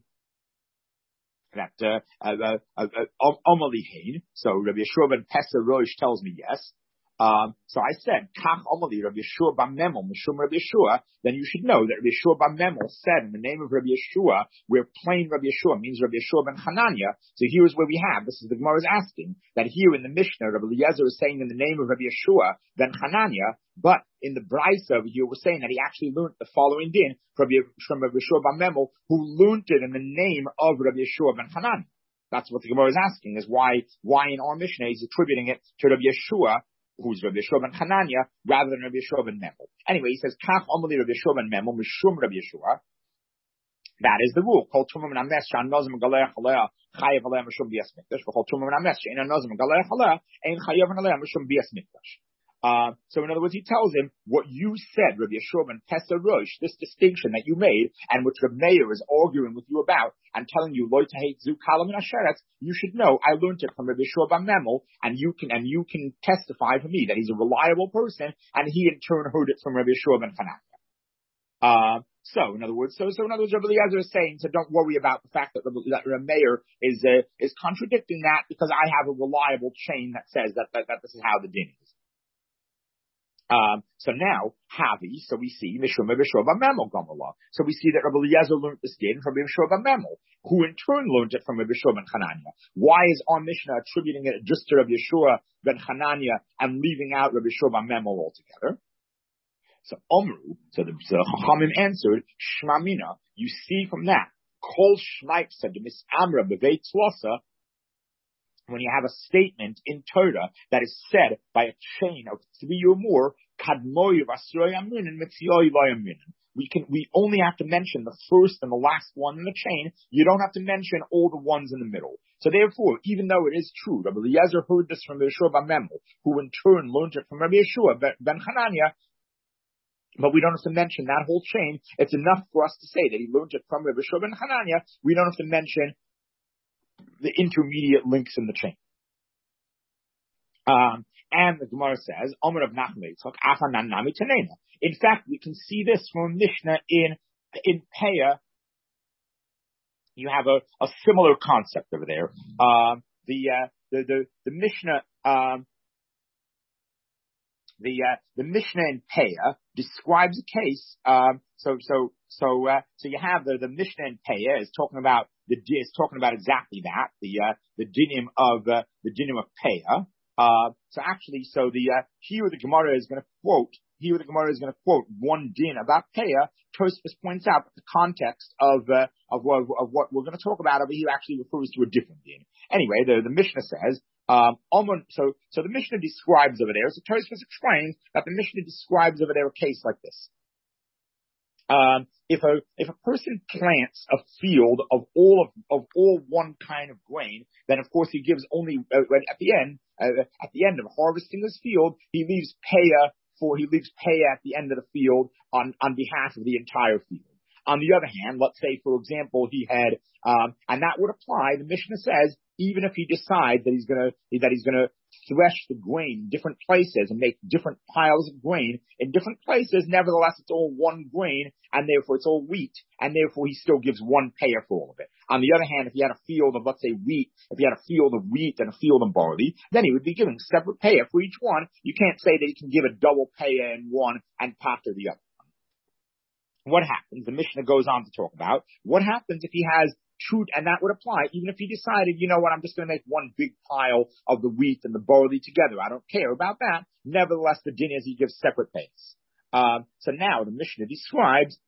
that, uh, uh, uh, uh, Omalihin. So, Rabbi Yeshua ben Peserosh tells me yes. Um, so I said, Kach Omali Rabbi Yeshua bar Memel, Mishum Rabbi Yeshua, then you should know that Rabbi Yeshua bar Memel said in the name of Rabbi Yeshua, where plain Rabbi Yeshua means Rabbi Yeshua ben Hanania. So here's where we have, this is the Gemara is asking, that here in the Mishnah, Rabbi Eliezer is saying in the name of Rabbi Yeshua ben Hanania, but in the Brisa over here, we're saying that he actually learned the following din from Rabbi Yeshua bar Memel, who learned it in the name of Rabbi Yeshua ben Hanania. That's what the Gemara is asking, is why, why in our Mishnah he's attributing it to Rabbi Yeshua, who's Rabbi Yeshua ben Hanania, rather than Rabbi Yeshua ben Memel. Anyway, he says, Kach Omali Rabbi Yeshua ben Memel, Mishum Rabbi Yeshua. That is the rule. Kol tumah min hames she'an nozim galeh chaleh chayev aleh mishum bias mikdash. V'kol tumah min hames she'en nozim galeh chaleh ein chayev aleh mishum bias mikdash. Uh, so in other words, he tells him what you said, Rabbi Yeshua ben Peserosh, this distinction that you made, and which Rabbi Meir is arguing with you about, and telling you, Lo tahate zu kalam asheret, you should know, I learned it from Rabbi Yeshua ben Memel, and you can, and you can testify for me that he's a reliable person, and he in turn heard it from Rabbi Yeshua ben Hanania. Uh, so, in other words, so, so in other words, Rabbi Eliezer is saying, so don't worry about the fact that Rabbi, that Rabbi Meir is, uh, is contradicting that, because I have a reliable chain that says that, that, that this is how the din is. Um, so now, Havi, so we see, Mishum Rabbi Yeshua bar Memel Gamala. So we see that Rabbi Eliezer learned this din from Rabbi Yeshua bar Memel, who in turn learned it from Rabbi Yeshua ben Hanania. Why is our Mishnah attributing it just to Rabbi Yeshua ben Hanania and leaving out Rabbi Yeshua bar Memel altogether? So Omru, so the, so Chachamim answered, Shmamina, you see from that, Kol Shmaik said to Miss Amra Bevei Tzlosa, when you have a statement in Torah that is said by a chain of three or more, kadmoy v'asroi amunin mitzioi loyamunin. We can, we only have to mention the first and the last one in the chain. You don't have to mention all the ones in the middle. So therefore, even though it is true, Rabbi Eliezer heard this from Yeshua bar Memel, who in turn learned it from Rabbi Yeshua ben Hanania, but we don't have to mention that whole chain. It's enough for us to say that he learned it from Rabbi Yeshua ben Hanania. We don't have to mention the intermediate links in the chain. Um, and the Gemara says, Omer of Nachman Yitzchak, Afanan Nami Tanena. In fact, we can see this from Mishnah in, in Peah. You have a, a similar concept over there. Um, the, uh, the, the, the Mishnah, um, the, uh, the Mishnah in Peah describes a case, um, so, so, so, uh, so you have the, the Mishnah in Peah is talking about the, is talking about exactly that, the, uh, the dinim of, uh, the dinim of Peah. Uh, so actually, so the, uh, here the Gemara is going to quote, here the Gemara is going to quote one din about Peah. Tosfos points out that the context of, uh, of what, of what we're going to talk about over here actually refers to a different din. Anyway, the, the Mishnah says, um, so, so the Mishnah describes over there, so Tosfos explains that the Mishnah describes over there a case like this. Um, if a if a person plants a field of all of, of all one kind of grain, then of course he gives only uh, at the end uh, at the end of harvesting his field, he leaves paya for he leaves paya at the end of the field on on behalf of the entire field. On the other hand, let's say, for example, he had, um, and that would apply. The Mishnah says, even if he decides that he's gonna that he's gonna thresh the grain in different places and make different piles of grain in different places, nevertheless, it's all one grain, and therefore it's all wheat, and therefore he still gives one payer for all of it. On the other hand, if he had a field of, let's say, wheat, if he had a field of wheat and a field of barley, then he would be giving separate payer for each one. You can't say that he can give a double payer in one and pater the other. What happens? The Mishnah goes on to talk about what happens if he has two, and that would apply even if he decided, you know what, I'm just going to make one big pile of the wheat and the barley together. I don't care about that. Nevertheless, the din is he gives separate pays. Um, so now the Mishnah describes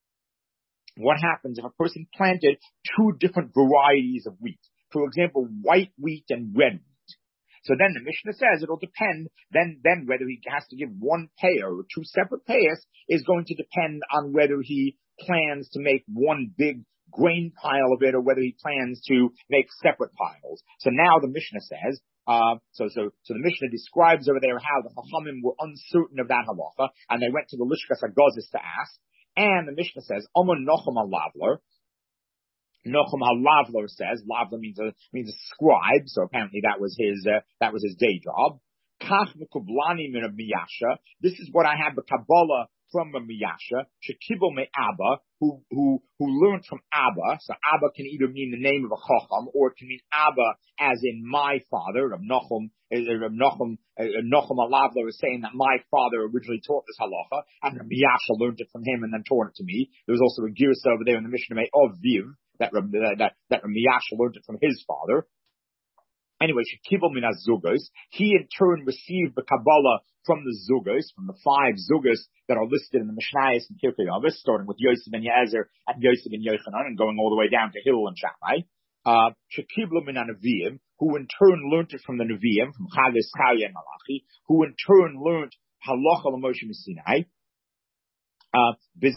what happens if a person planted two different varieties of wheat. For example, white wheat and red wheat. So then the Mishnah says it'll depend, then, then whether he has to give one payer or two separate payers is going to depend on whether he plans to make one big grain pile of it or whether he plans to make separate piles. So now the Mishnah says, uh, so, so, so the Mishnah describes over there how the Chachamim were uncertain of that halacha and they went to the Lishkas HaGozis to ask. And the Mishnah says, Omer Nochem HaLavler, Nochem HaLavler says, Lavler means a, means a scribe, so apparently that was his, uh, that was his day job. Kach Mekublani min Miyasha, this is what I have the Kabbalah from a Miyasha, Shekibel me Abba, who, who, who learned from Abba, so Abba can either mean the name of a Chacham, or it can mean Abba as in my father, Rav Nochem, Rav Nochem, Nochem HaLavler is saying that my father originally taught this halacha, and Rav Miyasha learned it from him and then taught it to me. There's also a Girsa over there in the Mishnah of Viv, that that that Miyasha learned it from his father. Anyway, Shekibel min HaZugos, he in turn received the Kabbalah from the Zugos, from the five Zugos that are listed in the Mishnayos and Pirkei Avos, starting with Yosef ben Yezer and Yosef ben Yochanan and going all the way down to Hillel and Shammai. Uh, Shekibel min HaNeviim, who in turn learned it from the Neviim, from Chavis, Chaya, and Malachi, who in turn learned Halacha l'Moshe Sinai. Uh,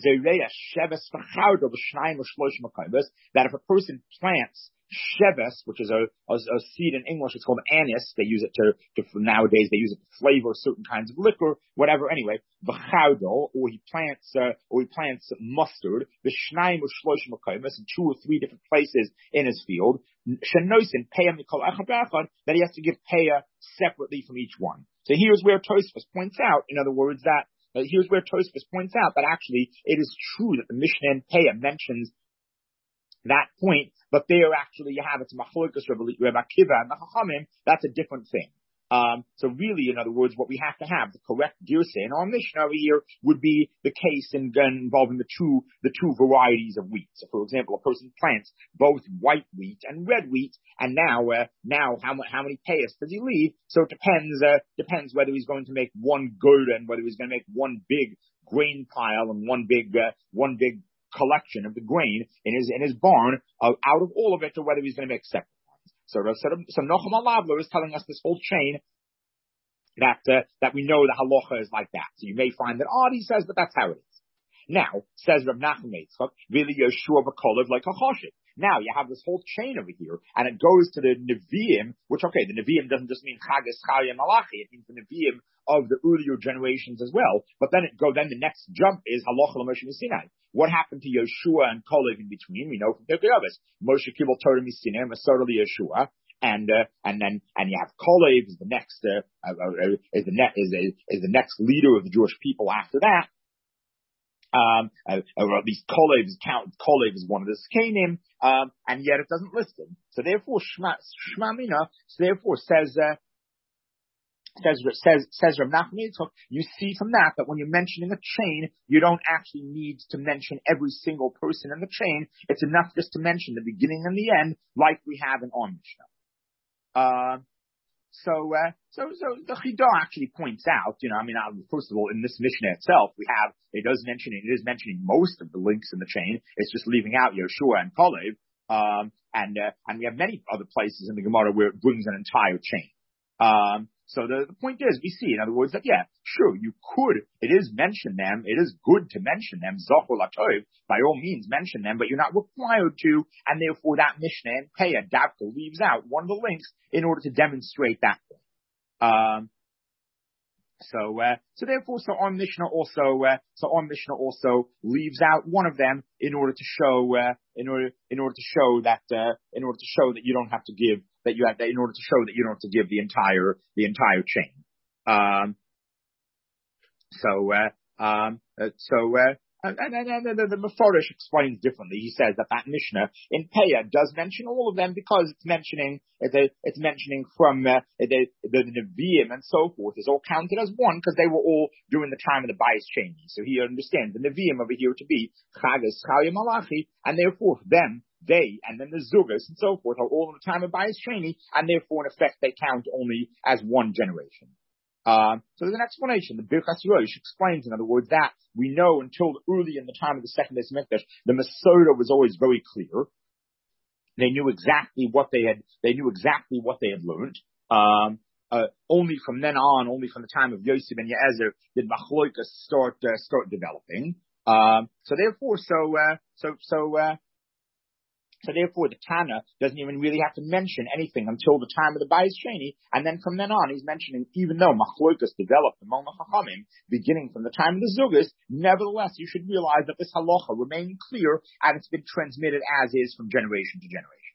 that if a person plants sheves, which is a, a, a seed in English, it's called anise. They use it to, to nowadays they use it to flavor certain kinds of liquor, whatever. Anyway, v'chaudo, or he plants, uh, or he plants mustard, v'shnayim u'shloshim in two or three different places in his field. Shenosin peya mikol echad v'echad, that he has to give peya separately from each one. So here's where Tosfos points out, in other words, that. Uh, here's where Tosfos points out that actually it is true that the Mishnah in Peah mentions that point, but there actually you have it's Machlokas Rebbe Akiva and the Chachamim. That's a different thing. Um, so really, in other words, what we have to have, the correct Girsa in our Mishnah over here would be the case in, uh, involving the two, the two varieties of wheat. So for example, a person plants both white wheat and red wheat, and now, uh, now how, how many payas does he leave? So it depends, uh, depends whether he's going to make one good and whether he's going to make one big grain pile and one big, uh, one big collection of the grain in his, in his barn, uh, out of all of it, or whether he's going to make separate. So, so, so Nochem HaLavler is telling us this whole chain that uh, that we know the halacha is like that. So you may find that odd, he says, but that's how it is. Now, says Rav Nachman Yitzchak, really Yeshua B'Kolev like a choshet. Now you have this whole chain over here, and it goes to the Nevi'im, which, okay, the Nevi'im doesn't just mean Chagas, Chaya, Malachi, it means the Nevi'im of the earlier generations as well. But then it go, then the next jump is Halacha l'Moshe Sinai. What happened to Yeshua and Kolev in between? We know from Pirkei Avos. Moshe Kibel Torah Misinai, Masar Yeshua, and uh, and then and you have Kolev is the next uh, uh, is the next is, is the next leader of the Jewish people after that. Um, uh, or at least Kolev is count. Kolev is one of the Skenim, um, and yet it doesn't list him. So therefore, Shma Shma Mina. So therefore, says uh, says says says Rav Nachman Yitzchak. You see from that that when you're mentioning a chain, you don't actually need to mention every single person in the chain. It's enough just to mention the beginning and the end, like we have in our Mishnah. Uh, So, uh, so, so the Chidah actually points out, you know, I mean, uh, first of all, in this Mishnah itself, we have, it does mention, it is mentioning most of the links in the chain. It's just leaving out Yeshua and Kolev. Um, and, uh, and we have many other places in the Gemara where it brings an entire chain. Um, So the, the point is, we see, in other words, that yeah, sure, you could, it is mention them, it is good to mention them, Zochor Latov, by all means mention them, but you're not required to, and therefore that Mishnah and Peah Davka leaves out one of the links in order to demonstrate that point. Um, So, uh, so therefore, so our Mishnah also, uh, so our Mishnah also leaves out one of them in order to show, uh, in order, in order to show that, uh, in order to show that you don't have to give, that you have, that in order to show that you don't have to give the entire, the entire chain. Um, so, uh, um, uh, so, uh, And, and, and, and the, the Meforish explains differently. He says that that Mishnah in Peah does mention all of them because it's mentioning, it's mentioning from uh, the, the Nevi'im and so forth is all counted as one because they were all during the time of the Bayis Sheni. So he understands the Nevi'im over here to be Chagas, Chalim, Malachi, and therefore them, they, and then the Zugas and so forth are all in the time of Bayis Sheni, and therefore in effect they count only as one generation. Um, so there's an explanation. The Birchas Rosh explains, in other words, that we know until early in the time of the second Beis Mikdash, the Masorah was always very clear. They knew exactly what they had. They knew exactly what they had learned. Um, uh, only from then on, only from the time of Yosef and Yezer, did Machlokas start uh, start developing. Um, so therefore, so uh, so so. Uh, So therefore, the Tana doesn't even really have to mention anything until the time of the Bayis Sheni, and then from then on, he's mentioning, even though Machlokas developed among the Chachamim, beginning from the time of the Zugas, nevertheless, you should realize that this halacha remained clear, and it's been transmitted as is from generation to generation.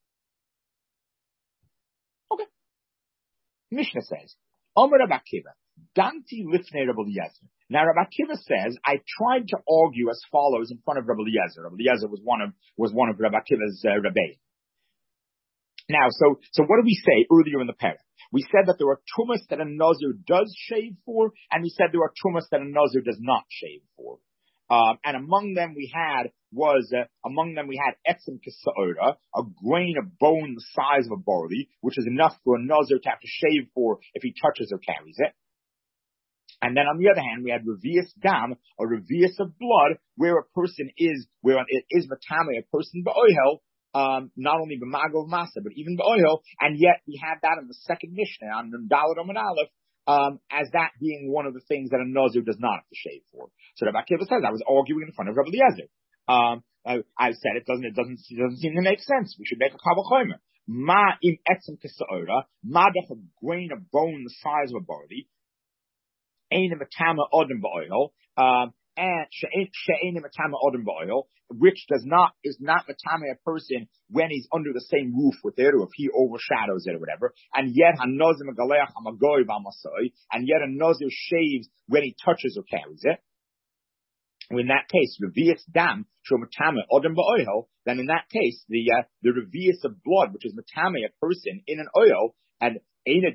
Okay. Mishnah says, Omer Rabbi Akiva, Danti Lifnei Rabbi Eliezer. Now, Rabbi Akiva says, I tried to argue as follows in front of Rabbi Eliezer. Rabbi Eliezer was one of, was one of Rabbi Akiva's uh, Rebbeim. Now, so, so what did we say earlier in the parak? We said that there are tumas that a nazir does shave for, and we said there are tumas that a nazir does not shave for. Um, and among them we had was, uh, among them we had etzem kisa'ora, a grain of bone the size of a barley, which is enough for a nazir to have to shave for if he touches or carries it. And then on the other hand, we had revius dam, a revius of blood, where a person is, where it is matame, a person ba'ohel, um, not only b'magov masa, but even ba'ohel, and yet we had that in the second Mishnah, on the Daled Amud Aleph, um, as that being one of the things that a nazir does not have to shave for. So Rabbi Akiva says, I was arguing in front of Rabbi Eliezer. Um, I, I said it doesn't, it doesn't, it doesn't seem to make sense. We should make a kavah chomer. Ma im etzem kisa'ora, ma dech a grain of bone the size of a barley, Ein matama odem ba'oil, um, and she'ein matama odem ba'oil, which does not, is not matama a person when he's under the same roof with it, or if he overshadows it or whatever, and yet hanozim agaleach amagoy b'amasoi, and yet a nazir shaves when he touches or carries it. In that case, revius dam, shomatama odem ba'oil, then in that case, the, uh, the revius of blood, which is matama a person in an oil, and shouldn't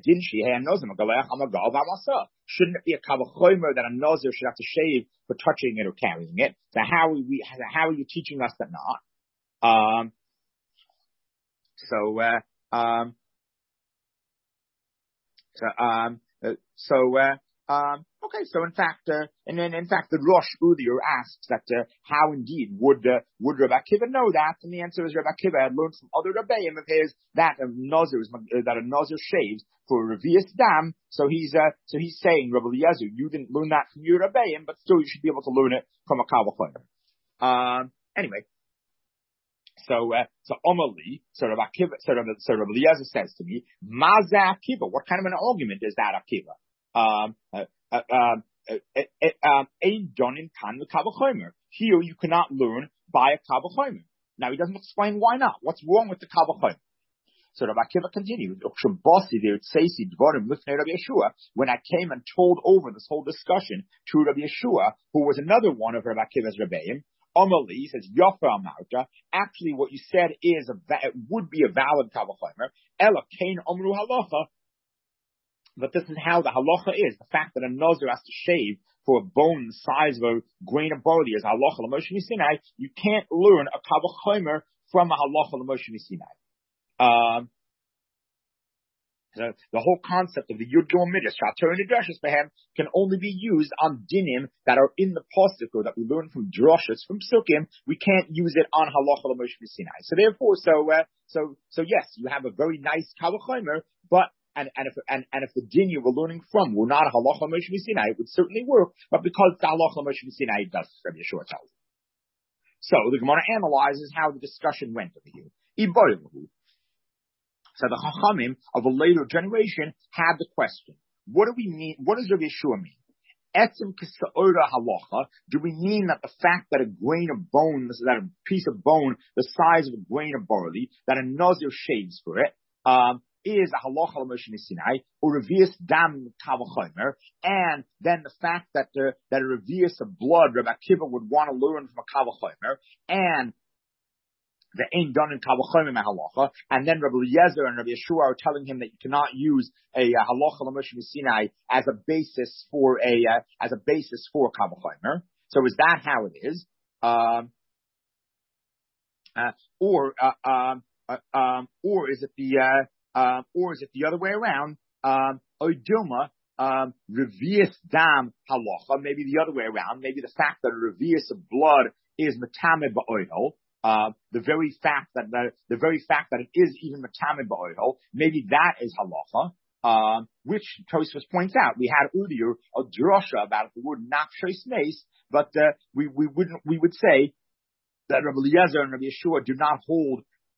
it be a kavachomer that a nazir should have to shave for touching it or carrying it? So how are we? How are you teaching us that not? Um. So. Uh, um. So. Um. Uh, so. Uh, um. Okay. So in fact, uh, and then in fact, the Rosh earlier asks that uh, how indeed would uh, would Rabbi Akiva know that? And the answer is Rabbi Akiva had learned from other Rebbeim of his that a nazir is, uh, that a nazir shaves for revius dam. So he's uh, so he's saying, Rabbi Eliezer, you didn't learn that from your Rebbeim, but still you should be able to learn it from a kavachomer. Um. Anyway. So, uh, so Omali, so Rabbi Akiva, so Rabbi, so Rabbi Eliezer says to me, Maza Akiva, what kind of an argument is that, Akiva? Um, uh, uh, um, uh, uh, um, ain't done in Tan the Kavachomer. Here you cannot learn by a Kavachomer. Now he doesn't explain why not. What's wrong with the Kavachomer? So Rabbi Akiva continues, when I came and told over this whole discussion to Rabbi Yeshua, who was another one of Rabbi Akiva's Rebbeim, Omali says, Yofa Amauta, actually what you said is, a va- it would be a valid Kavachomer, Ela Kain Omru Halacha, but this is how the halacha is. The fact that a nazir has to shave for a bone the size of a grain of barley is halacha l'Moshe Sinai. You can't learn a kavachomer from a halacha l'Moshe Sinai. Um, the, the whole concept of the Yud Gimel Midas, Shator and Drashas Behem, can only be used on dinim that are in the pasuk or that we learn from drashas from psukim. We can't use it on halacha l'Moshe Sinai. So therefore, so uh, so so yes, you have a very nice kavachomer, but and, and if, and, and if the din you were learning from were not a halacha Moshe Sinai, it would certainly work, but because the halacha Moshe Sinai, it does, Rabbi Yeshua tells you. So the Gemara analyzes how the discussion went over here. So the Chachamim of a later generation had the question, what do we mean, what does Rabbi Yeshua mean? Etzem kisa'ora halacha, do we mean that the fact that a grain of bone, that a piece of bone the size of a grain of barley, that a nazir shaves for it, um, is a halacha l'Moshe Sinai, or revius dam kavachomer, and then the fact that the, that a revius of blood, Rabbi Akiva would want to learn from a kavachomer, and the ain't done in kavachomer halacha, and then Rabbi Eliezer and Rabbi Yeshua are telling him that you cannot use a, a halacha l'Moshe Sinai as a basis for a uh, as a basis for kavachomer. So is that how it is? Um, uh, or uh, um, uh, um, or is it the uh, Uh, or is it the other way around? Um, Oidilma, um, revius dam halacha, maybe the other way around. Maybe the fact that a revius of blood is matame ba'oil, uh, the very fact that, the, the very fact that it is even matame ba'oil, maybe that is halacha, um, which Tosfos points out. We had earlier a drasha about the word nafshes mace, but, uh, we, we wouldn't, we would say that Rabbi Eliezer and Rabbi Yeshua do not hold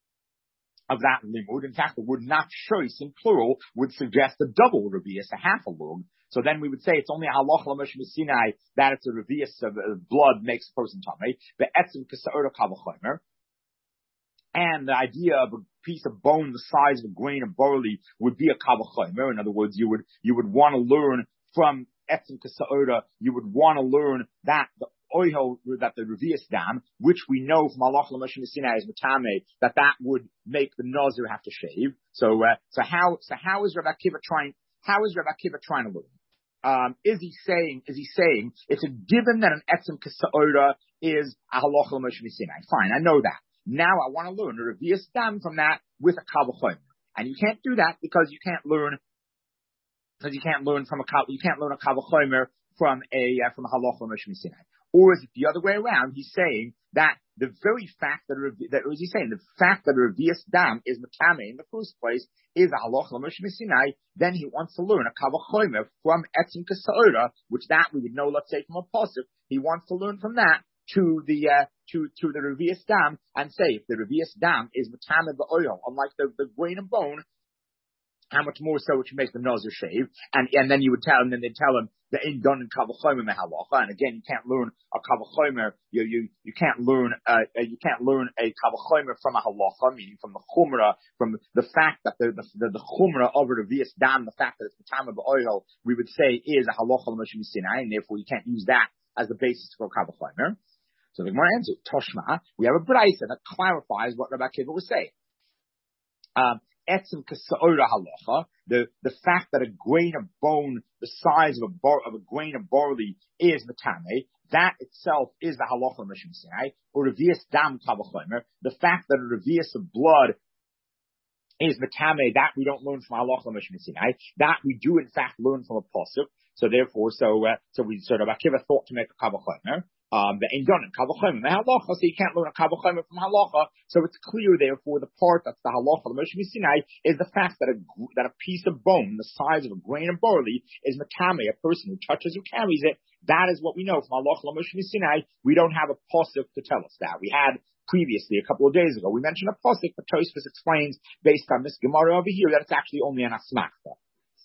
of that limud. In fact, the word not choice in plural would suggest a double revius, a half a lug. So then we would say it's only halacha l'Moshe Sinai that it's a revius of uh, blood makes a person tamei. But etzim k'sa'ora kavachomer, and the idea of a piece of bone the size of a grain of barley would be a kavachomer. In other words, you would you would want to learn from etzim k'sa'ora. You would want to learn that the oil, that the revius dam, which we know from halacha l'Moshe Sinai is matame, that that would make the nazir have to shave. So, uh, so how, so how is Rabbi Akiva trying? How is Rabbi Akiva trying to learn? Um, is he saying? Is he saying it's a given that an etzem kasa'ora is a halacha l'Moshe Sinai? Fine, I know that. Now I want to learn a revius dam from that with a kavachomer, and you can't do that because you can't learn because you can't learn from a you can't learn a kavachomer from a uh, from a halacha l'Moshe Sinai. Or is it the other way around? He's saying that the very fact that, that or is he saying the fact that a revius dam is matame in the first place is a halacha l'Moshe Sinai, then he wants to learn a kavachomer from etzim kasa'ora, which that we would know, let's say, from a pasuk. He wants to learn from that to the, uh, to, to the revius dam and say if the revius dam is matame ba'oil, unlike the, the grain and bone, how much more so which makes the nazir shave, and and then you would tell him, then they'd tell him that ain't done in kavachomer mehalacha, and again you can't learn a kavachomer, you you you can't learn uh you can't learn a kavachomer from a halacha, meaning from the chumrah, from the fact that the the, the chumrah of a revius dam, the fact that it's the time of oil, we would say is a halacha l'Moshe Sinai, and therefore you can't use that as the basis for kavachomer. So the Gemara answers, Toshma, we have a brayta that clarifies what Rabbi Akiva was saying. Um, Etzem kasa'ora halacha, the, the fact that a grain of bone the size of a bar, of a grain of barley is matame, that itself is the halacha l'Moshe Sinai, or revius dam kavachomer, the fact that a revius of blood is matame, that we don't learn from halacha l'Moshe Sinai, that we do in fact learn from a pasuk. So therefore, so uh, so we sort of Akiva thought to make a kavachomer. Um, the ain't done in kavachomer halacha, so you can't learn a kavachomer from halacha. So it's clear, therefore, the part that's the halacha l'Moshe Sinai is the fact that a that a piece of bone the size of a grain of barley is matame, a person who touches or carries it. That is what we know from halacha l'Moshe Sinai. We don't have a pasuk to tell us that. We had previously a couple of days ago. We mentioned a pasuk, but Tosfos explains based on this Gemara over here that it's actually only an asmachta.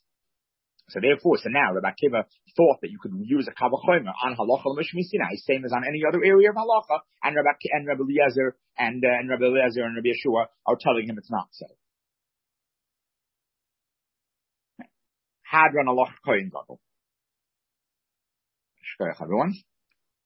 So therefore, so now Rabbi Akiva thought that you could use a kavachomer on halacha l'Moshe Sinai, same as on any other area of halacha, and Rabbi and Rabbi Eliezer and uh, and Rabbi Eliezer and Rabbi Yeshua are telling him it's not so. Hadran halacha kohen gadol. Shkoyach everyone.